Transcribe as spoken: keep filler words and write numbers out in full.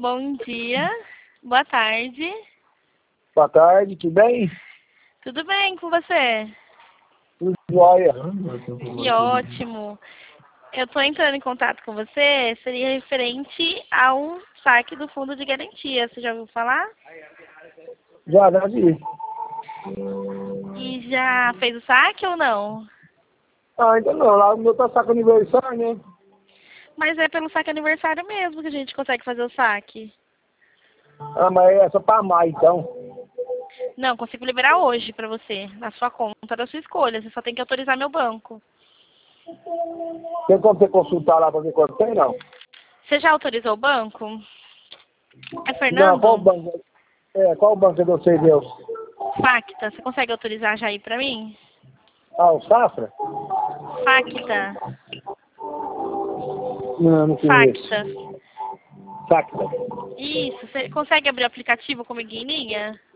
Bom dia. Boa tarde. Boa tarde, tudo bem? Tudo bem com você? Tudo jóia. Que ótimo. Eu estou entrando em contato com você, seria referente ao saque do fundo de garantia. Você já ouviu falar? Já, já vi. E já fez o saque ou não? Ah, ainda não. Lá o meu tá saco aniversário, né? Mas é pelo saque aniversário mesmo que a gente consegue fazer o saque. Ah, mas é só pra maio, então. Não, consigo liberar hoje pra você, na sua conta, da sua escolha. Você só tem que autorizar meu banco. Tem como você consultar lá pra ver quanto tem, não? Você já autorizou o banco? É Não, qual Fernando? banco? É, qual banco que você deu? Facta. Você consegue autorizar já aí pra mim? Ah, o Safra? Facta. Não, não conheço. Facta. Sacta. Isso. Você consegue abrir o aplicativo comigo em linha?